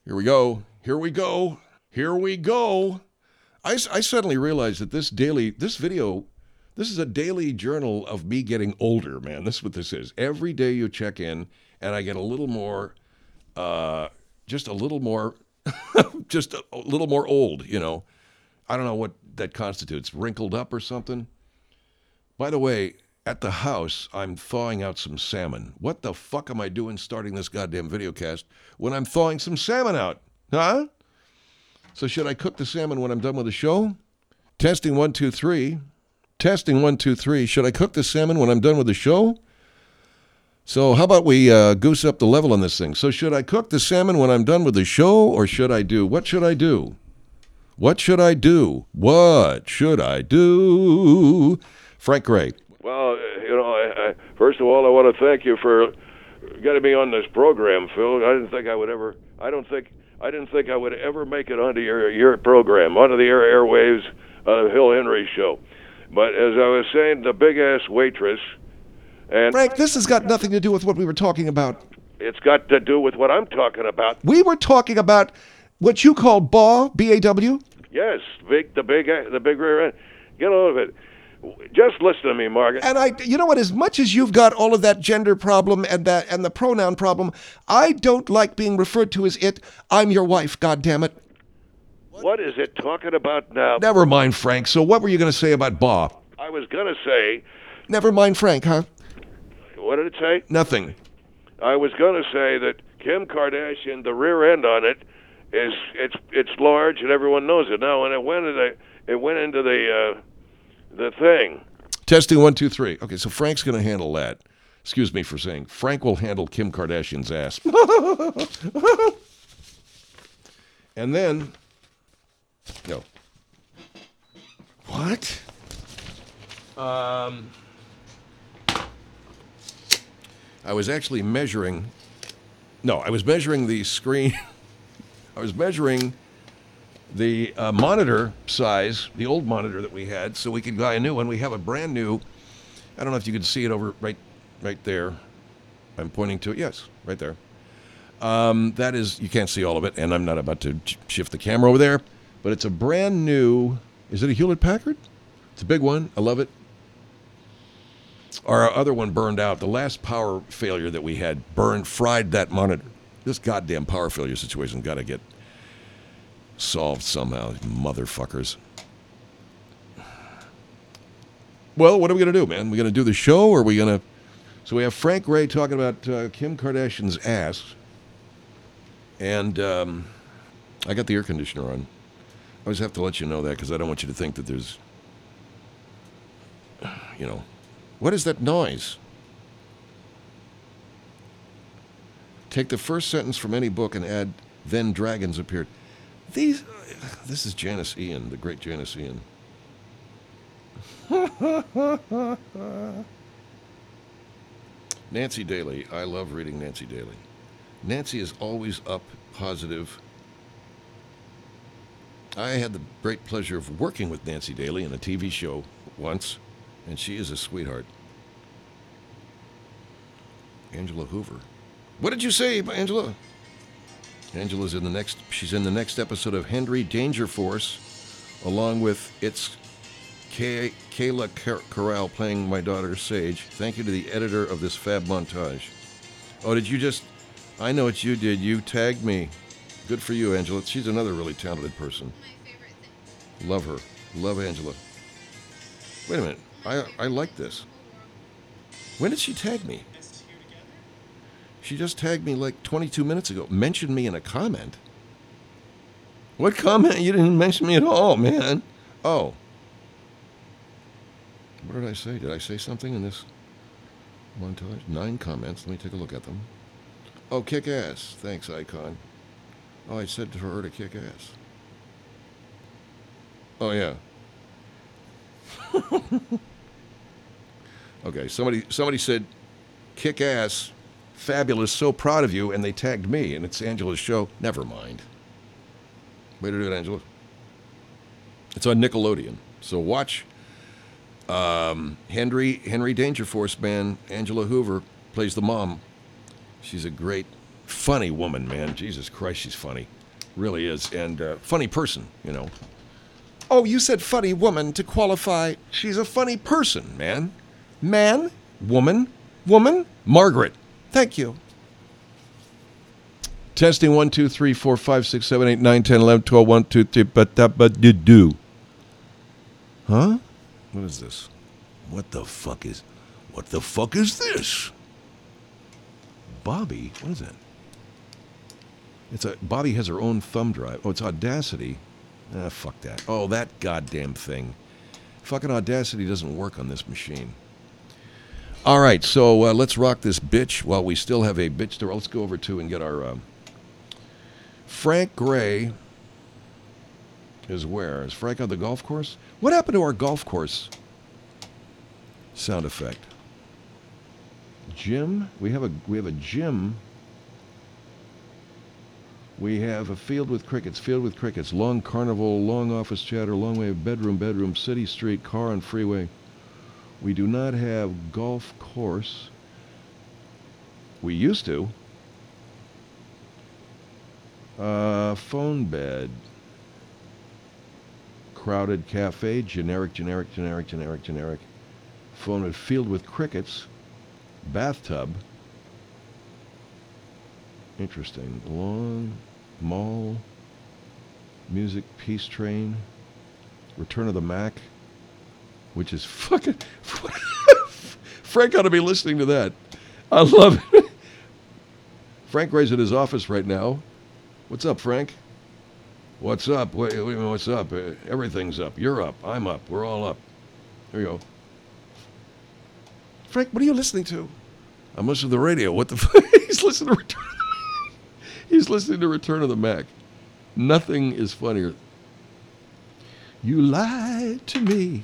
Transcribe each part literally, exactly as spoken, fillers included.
Here we go. Here we go. Here we go. I, I suddenly realized that this daily, this video, this is a daily journal of me getting older, man. This is what this is. Every day you check in, and I get a little more, uh, just a little more, just a, a little more old, you know. I don't know what that constitutes, wrinkled up or something. By the way, at the house, I'm thawing out some salmon. What the fuck am I doing starting this goddamn videocast when I'm thawing some salmon out? Huh? So should I cook the salmon when I'm done with the show? Testing one, two, three. Testing one, two, three. Should I cook the salmon when I'm done with the show? So how about we uh, goose up the level on this thing? So should I cook the salmon when I'm done with the show, or should I do? What should I do? What should I do? What should I do? Frank Gray. Well, you know, I, I, first of all, I want to thank you for getting me on this program, Phil. I didn't think I would ever. I don't think. I didn't think I would ever make it onto your your program, onto the air airwaves of the Phil Hendrie Show. But as I was saying, the big ass waitress, and Frank, this has got nothing to do with what we were talking about. It's got to do with what I'm talking about. We were talking about what you call B A W, B A W. Yes, big the big the big rear end. Get all of it. Just listen to me, Margaret. And I, you know what? As much as you've got all of that gender problem and that and the pronoun problem, I don't like being referred to as it. I'm your wife. God damn it. What is it talking about now? Never mind, Frank. So what were you going to say about B A W? I was going to say. Never mind, Frank, huh? What did it say? Nothing. I was going to say that Kim Kardashian, the rear end on it, is it's it's large and everyone knows it now. And it went into the it went into the. Uh, The thing. Testing one, two, three. Okay, so Frank's going to handle that. Excuse me for saying. Frank will handle Kim Kardashian's ass. And then, no. What? Um, I was actually measuring. No, I was measuring the screen. I was measuring the uh, monitor size, the old monitor that we had, so we could buy a new one. We have a brand new, I don't know if you can see it over right right there. I'm pointing to it. Yes, right there. Um, that is, you can't see all of it, and I'm not about to shift the camera over there, but it's a brand new, is it a Hewlett-Packard? It's a big one. I love it. Our other one burned out. The last power failure that we had burned, fried that monitor. This goddamn power failure situation got to get solved somehow, motherfuckers. Well, what are we going to do, man? We going to do the show, or are we going to... So we have Frank Gray talking about uh, Kim Kardashian's ass. And um, I got the air conditioner on. I always have to let you know that because I don't want you to think that there's... You know... What is that noise? Take the first sentence from any book and add, then dragons appeared. These, this is Janice Ian, the great Janice Ian. Nancy Daly. I love reading Nancy Daly. Nancy is always up, positive. I had the great pleasure of working with Nancy Daly in a T V show once, and she is a sweetheart. Angela Hoover. What did you say, Angela? Angela's in the next, she's in the next episode of Hendrie Danger Force, along with its Kay, Kayla Car- Corral playing my daughter Sage. Thank you to the editor of this fab montage. Oh, did you just, I know what you did. You tagged me. Good for you, Angela. She's another really talented person. My favorite thing. Love her. Love Angela. Wait a minute. I I like this. When did she tag me? She just tagged me like twenty-two minutes ago. Mentioned me in a comment. What comment? You didn't mention me at all, man. Oh. What did I say? Did I say something in this montage? Nine comments. Let me take a look at them. Oh, kick ass. Thanks, Icon. Oh, I said for her to kick ass. Oh, yeah. Okay, somebody somebody said, kick ass. Fabulous, so proud of you, and they tagged me, and it's Angela's show. Never mind. Way to do it, Angela. It's on Nickelodeon. So watch um, Henry Henry Danger Force band. Angela Hoover plays the mom. She's a great, Funny woman, man. Jesus Christ, she's funny. Really is. And uh, funny person, you know. Oh, you said funny woman to qualify. She's a funny person, man. Man? Woman? Woman? Margaret. Thank you. Testing one, two, three, four, five, six, seven, eight, nine, ten, eleven, twelve, one, two, three, but that, but do do. Huh? What is this? What the fuck is, what the fuck is this? Bobby? What is that? It's a, Bobby has her own thumb drive. Oh, it's Audacity. Ah, fuck that. Oh, that goddamn thing. Fucking Audacity doesn't work on this machine. All right, so uh, let's rock this bitch while we still have a bitch to. Let's go over to and get our. Uh, Frank Gray is where? Is Frank on the golf course? What happened to our golf course sound effect? Gym? We have a we have a gym. We have a field with crickets, field with crickets, long carnival, long office chatter, long way of bedroom, bedroom, city street, car and freeway. We do not have golf course. We used to. Uh, phone bed. Crowded cafe, generic, generic, generic, generic, generic. Phone bed, field with crickets. Bathtub. Interesting. Long mall. Music, peace train. Return of the Mac. Which is fucking... Frank ought to be listening to that. I love it. Frank Gray's at his office right now. What's up, Frank? What's up? Wait, wait, what's up? Uh, everything's up. You're up. I'm up. We're all up. Here you go. Frank, what are you listening to? I'm listening to the radio. What the fuck? He's listening to Return. He's listening to Return of the Mac. Nothing is funnier. You lied to me.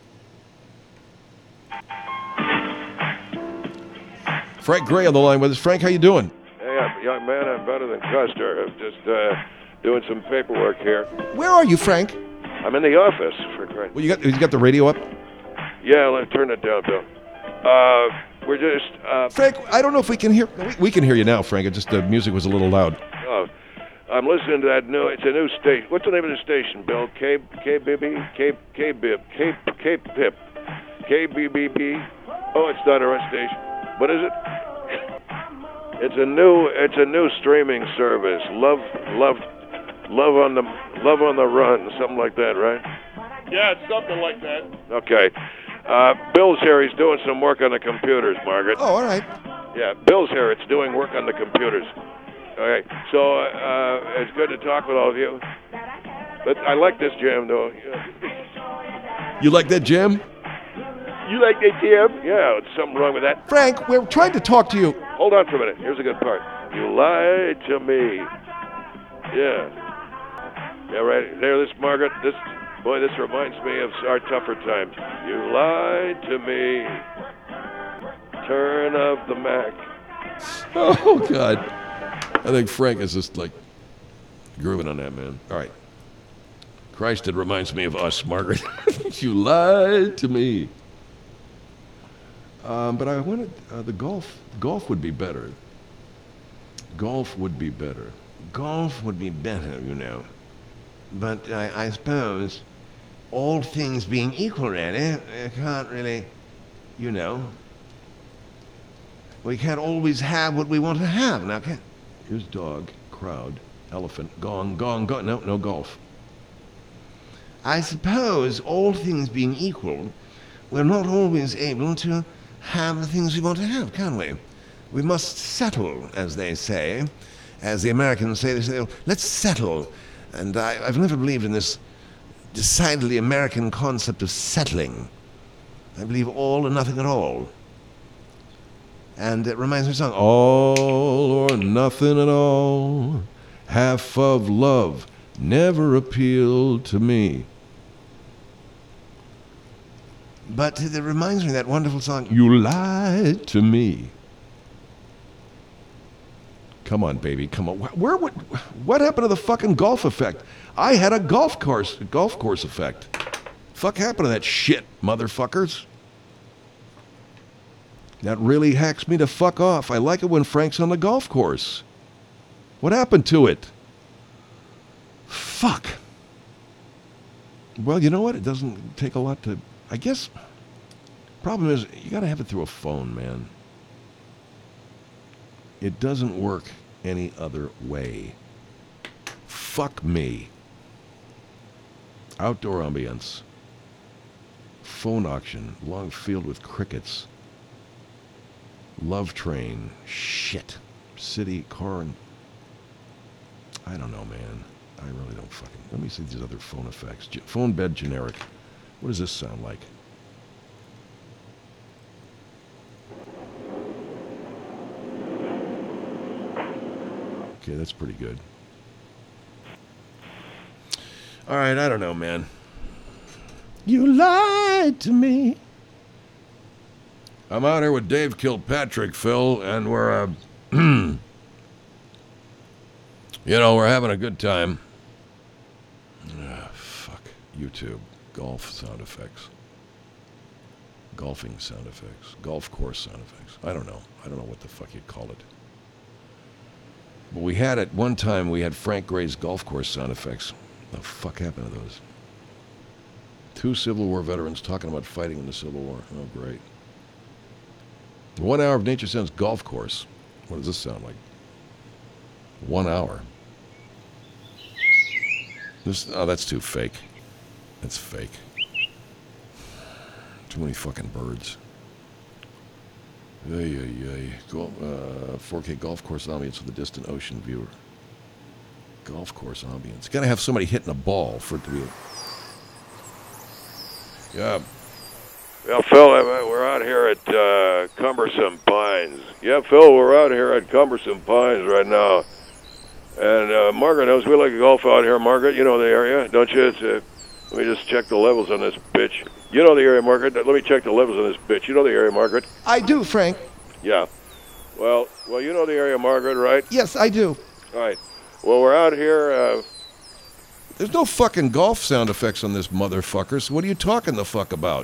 Frank Gray on the line with us. Frank, how you doing? Hey, I'm, young man, I'm better than Custer. I'm just uh, doing some paperwork here. Where are you, Frank? I'm in the office for crying. Well, you got you got the radio up? Yeah, let's turn it down, Bill. Uh, we're just... Uh, Frank, I don't know if we can hear... We, we can hear you now, Frank. It just the music was a little loud. Oh, I'm listening to that new... It's a new station. What's the name of the station, Bill? K... K B B? K... K B B? K... K... Pip? K B B B? Oh, it's not our station. What is it? It's a new... It's a new streaming service. Love... Love... Love on the... Love on the Run. Something like that, right? Yeah, it's something like that. Okay. Uh, Bill's here. He's doing some work on the computers, Margaret. Oh, all right. Yeah, Bill's here. It's doing work on the computers. Okay, so uh, it's good to talk with all of you. But I like this jam, though. You like that, Jim? You like that jam? Yeah, there's something wrong with that. Frank, we're trying to talk to you. Hold on for a minute. Here's a good part. You lied to me. Yeah. Yeah, right. There, this Margaret. This boy. This reminds me of our tougher times. You lied to me. Turn of the Mac. Oh, God. I think Frank is just like grooving on that, man. All right. Christ, it reminds me of us, Margaret. You lied to me. Um, but I wanted uh, the golf. Golf would be better. Golf would be better. Golf would be better, you know. But I, I suppose, all things being equal, really, I can't really, you know, we can't always have what we want to have. Now, can Here's dog, crowd, elephant, gong, gong, gong. No, no golf. I suppose, all things being equal, we're not always able to have the things we want to have, can we? We must settle, as they say. As the Americans say, they say, let's settle. And I, I've never believed in this decidedly American concept of settling. I believe all or nothing at all. And it reminds me of a song, All or nothing at all. Half of love never appealed to me. but it reminds me of that wonderful song, You lied to me. Come on, baby, come on. Where would, what happened to the fucking golf effect? I had a golf course, golf course effect. Fuck happened to that shit, motherfuckers? That really hacks me to fuck off. I like it when Frank's on the golf course. What happened to it? Fuck. Well, you know what? It doesn't take a lot to... I guess... Problem is, you got to have it through a phone, man. It doesn't work any other way. Fuck me. Outdoor ambience. Phone auction. Long field with crickets. Love train. Shit. City car and... I don't know, man. I really don't fucking... Let me see these other phone effects. Ge- phone bed generic. What does this sound like? Okay, that's pretty good. All right, I don't know, man. You lied to me. I'm out here with Dave Kilpatrick, Phil, and we're, uh, you know, we're having a good time. Ah, fuck. YouTube. Golf sound effects. Golfing sound effects. Golf course sound effects. I don't know. I don't know what the fuck you'd call it. But we had at one time, we had Frank Gray's golf course sound effects. What the fuck happened to those? Two Civil War veterans talking about fighting in the Civil War. Oh, great. One hour of Nature Sounds golf course. What does this sound like? One hour. This, oh, that's too fake. That's fake. Too many fucking birds. Ay, ay, ay. Go, uh, four K golf course ambience with a distant ocean viewer. Golf course ambience. Got to have somebody hitting a ball for it to be. A... Yeah. Yeah, Phil, we're out here at uh, Cumbersome Pines. Yeah, Phil, we're out here at Cumbersome Pines right now. And uh, Margaret knows we like to golf out here. Margaret, you know the area, don't you? It's, uh, let me just check the levels on this bitch. You know the area, Margaret. Let me check the levels on this bitch. You know the area, Margaret? I do, Frank. Yeah. Well, well, you know the area, Margaret, right? Yes, I do. All right. Well, we're out here. Uh, There's no fucking golf sound effects on this motherfucker, so what are you talking the fuck about?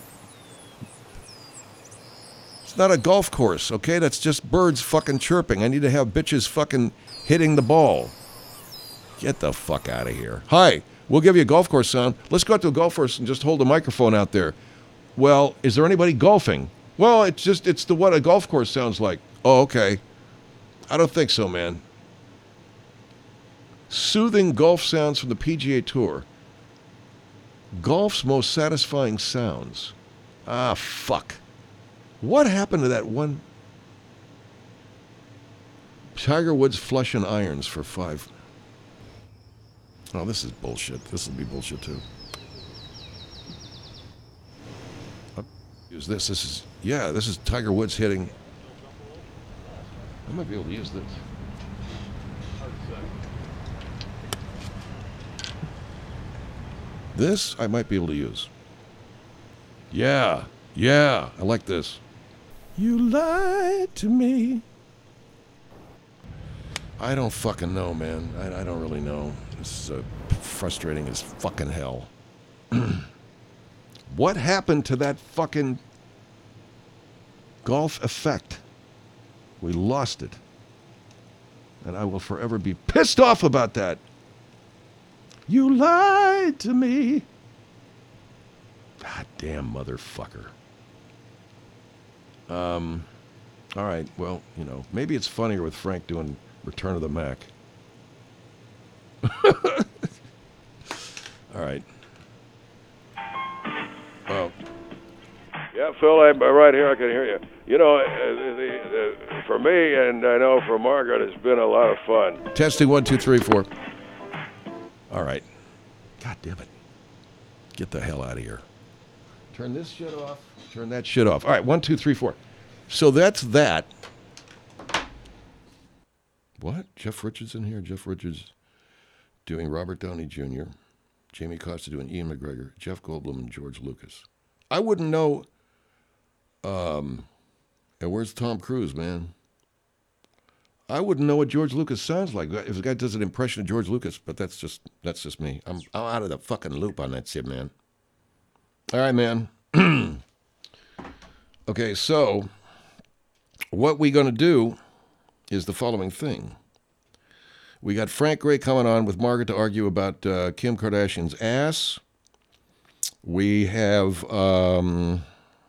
It's not a golf course, okay? That's just birds fucking chirping. I need to have bitches fucking hitting the ball. Get the fuck out of here. Hi, we'll give you a golf course sound. Let's go out to a golf course and just hold a microphone out there. Well, is there anybody golfing? Well, it's just, it's the what a golf course sounds like. Oh, okay. I don't think so, man. Soothing golf sounds from the P G A Tour. Golf's most satisfying sounds. Ah, fuck. What happened to that one? Tiger Woods flushing irons for five. Oh, this is bullshit. This will be bullshit too. I'll use this. This is, yeah, this is Tiger Woods hitting. I might be able to use this. This I might be able to use. Yeah, yeah, I like this. You lied to me. I don't fucking know, man. I, I don't really know. This is uh, frustrating as fucking hell. What happened to that fucking golf effect? We lost it. And I will forever be pissed off about that. You lied to me. God damn motherfucker. Um, all right, well, you know, maybe it's funnier with Frank doing Return of the Mac. All right. Well. yeah, Phil, I'm right here. I can hear you. You know, uh, the, uh, for me, and I know for Margaret, it's been a lot of fun. Testing one, two, three, four. All right. God damn it. Get the hell out of here. Turn this shit off. Turn that shit off. All right, one, two, three, four. So that's that. What? Jeff Richards in here? Jeff Richards doing Robert Downey Junior Jamie Costa doing Ian McGregor. Jeff Goldblum and George Lucas. I wouldn't know. Um, and where's Tom Cruise, man? I wouldn't know what George Lucas sounds like if the guy does an impression of George Lucas, but that's just that's just me. I'm I'm out of the fucking loop on that shit, man. All right, man. Okay, so what we're going to do is the following thing. We got Frank Gray coming on with Margaret to argue about uh, Kim Kardashian's ass. We have, um,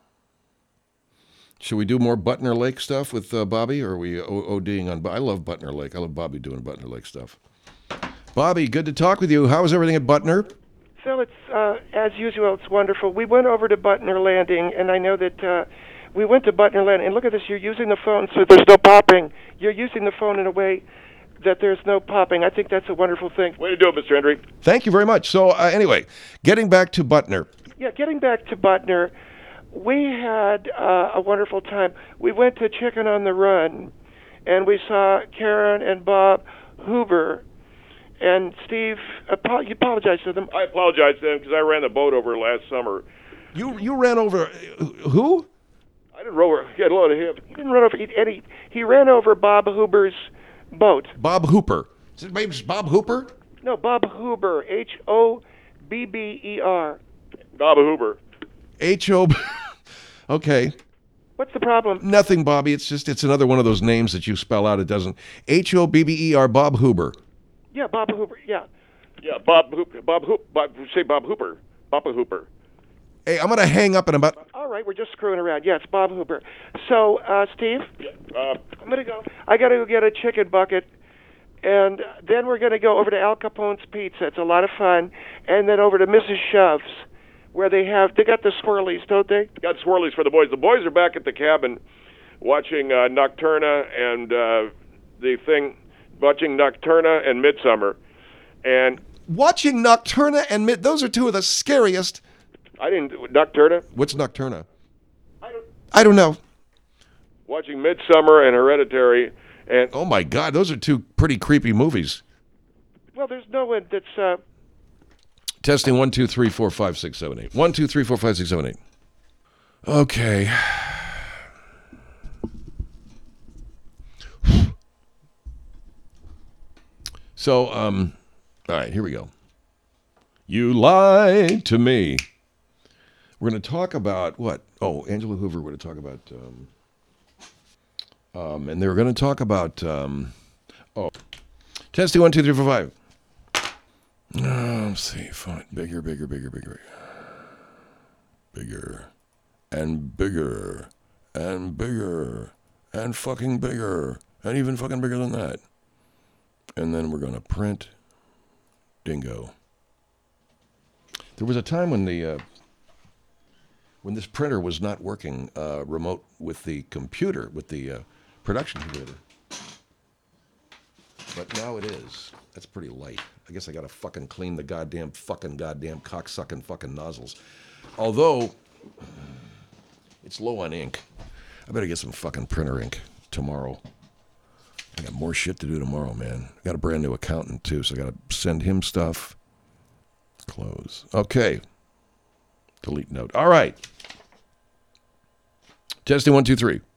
should we do more Butner Lake stuff with uh, Bobby, or are we o- ODing on, I love Butner Lake. I love Bobby doing Butner Lake stuff. Bobby, good to talk with you. How is everything at Butner? So it's, uh, as usual, it's wonderful. We went over to Butner Landing, and I know that uh, we went to Butner Landing, and look at this, you're using the phone so there's no popping. You're using the phone in a way that there's no popping. I think that's a wonderful thing. Way to do it, Mister Hendry. Thank you very much. So uh, anyway, getting back to Butner. Yeah, getting back to Butner, we had uh, a wonderful time. We went to Chicken on the Run, and we saw Karen and Bob Huber. And Steve, apo- you apologize to them. I apologize to them because I ran the boat over last summer. You you ran over, who? I didn't row her. He had a load of him. He didn't run over Eddie. He ran over Bob Huber's boat. Bob Hooper. Is his name's Bob Hooper? No, Bob Huber, H O B B E R. Bob Huber. H O. Okay. What's the problem? Nothing, Bobby. It's just, it's another one of those names that you spell out. It doesn't. H O B B E R, Bob Huber. Yeah, Bob Huber, yeah. Yeah, Bob Hooper. Bob Hooper. Bob, say Bob Hooper. Papa Hooper. Hey, I'm going to hang up in about... All right, we're just screwing around. Yeah, it's Bob Huber. So, uh, Steve, Uh, I'm going to go. I got to go get a chicken bucket, and then we're going to go over to Al Capone's Pizza. It's a lot of fun. And then over to Missus Shove's, where they have, they got the swirlies, don't they? got swirlies for the boys. The boys are back at the cabin watching uh, Nocturna and uh, the thing, watching Nocturna and Midsummer. And Watching Nocturna and Mid... Those are two of the scariest... I didn't, Nocturna? What's Nocturna? I don't, I don't know. Watching Midsummer and Hereditary. And Oh, my God. Those are two pretty creepy movies. well, there's no one that's, uh, Testing one, two, three, four, five, six, seven, eight. One, two, three, four, five, six, seven, eight. Okay. So, um, all right, here we go. You lied to me. We're going to talk about what? Oh, Angela Hoover. We're going to talk about, um, um, and they were going to talk about, um, oh, testing one, two, three, four, five. Oh, let's see, fine. Bigger, bigger, bigger, bigger, bigger, and bigger, and bigger, and fucking bigger, and even fucking bigger than that. And then we're going to print dingo. There was a time when the uh, when this printer was not working uh, remote with the computer, with the uh, production computer. But now it is. That's pretty light. I guess I gotta fucking clean the goddamn fucking goddamn cocksucking fucking nozzles. Although, it's low on ink. I better get some fucking printer ink tomorrow. I got more shit to do tomorrow, man. I got a brand new accountant too, so I gotta send him stuff. Close. Okay. Delete note. All right. Testing one, two, three.